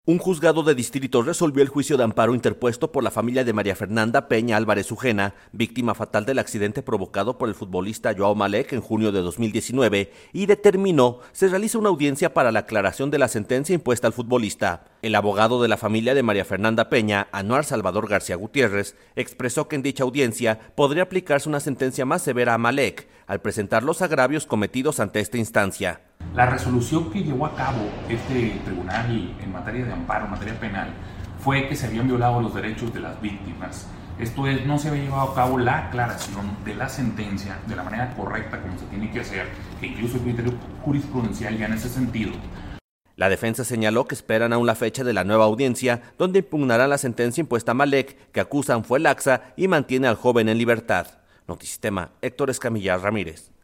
Un juzgado de distrito resolvió el juicio de amparo interpuesto por la familia de María Fernanda Peña Álvarez Ujena, víctima fatal del accidente provocado por el futbolista Joao Malek en junio de 2019, y determinó se realiza una audiencia para la aclaración de la sentencia impuesta al futbolista. El abogado de la familia de María Fernanda Peña, Anuar Salvador García Gutiérrez, expresó que en dicha audiencia podría aplicarse una sentencia más severa a Malek, al presentar los agravios cometidos ante esta instancia. La resolución que llevó a cabo este tribunal en materia de amparo, en materia penal, fue que se habían violado los derechos de las víctimas. Esto es, no se había llevado a cabo la aclaración de la sentencia de la manera correcta como se tiene que hacer, que incluso el criterio jurisprudencial ya en ese sentido. La defensa señaló que esperan aún la fecha de la nueva audiencia, donde impugnarán la sentencia impuesta a Malek, que acusan fue laxa y mantiene al joven en libertad. Notisistema, Héctor Escamilla Ramírez.